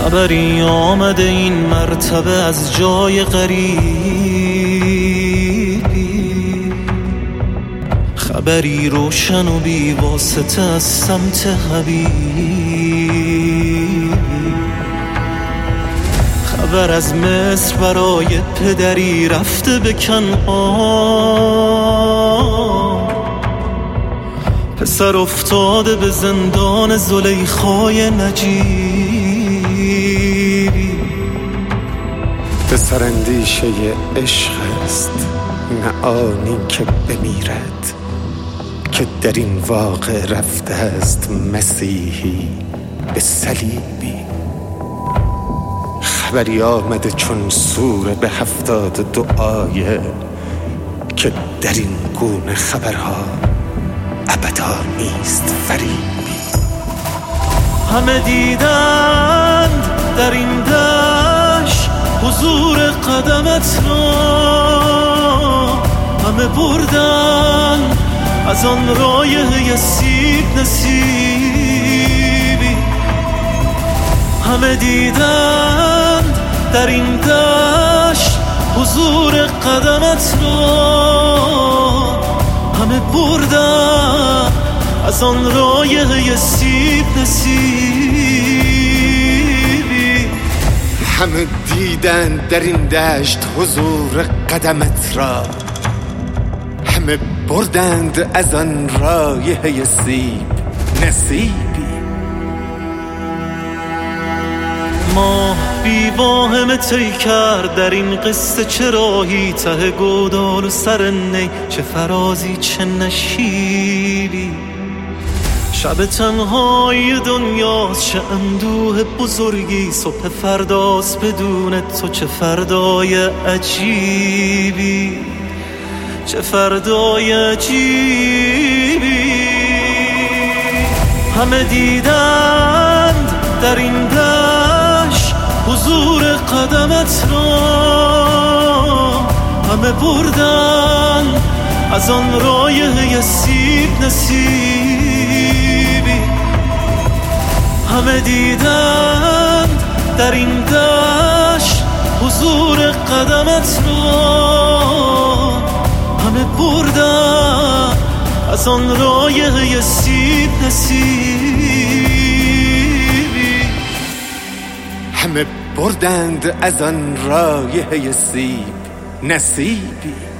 خبری آمده این مرتبه از جای غریبی، خبری روشن و بی واسطه از سمت حبیبی، خبر از مصر برای پدری رفته به کنعان، پسر افتاده به زندان زلیخای نجیبی. پسر اندیشه عشق است، نه آنی که بمیرد، که در این واقع رفته است مسیحی به صلیبی. خبری آمده چون سوره به 72 آیه، که در این گونه خبرها ابدا نیست فریبی. همه دیدند در این دشت حضور قدمت را، همه بردن از آن رایحه سیب نصیبی. همه دیدند در این دشت حضور قدمت را، همه بردن از آن رایحه سیب نصیبی. همه دیدن در این دشت حضور قدمت را، همه بردند از آن رایحه سیب نصیبی. ماه بی واهمه طی کرد در این قصه، چه راهی ته گودال و سر نی، چه فرازی چه نشیبی. شب تنهای دنیاست، چه اندوه بزرگی، صبح فرداست بدون تو، چه فردای عجیبی، چه فردای عجیبی. همه دیدند در این دشت حضور قدمت را، همه بردن از آن رایحه سیب نصیبی. همه دیدند در این دشت حضور قدمت را، همه بردن از آن رایحه سیب نصیبی. همه بردند از آن رایحه سیب نصیبی.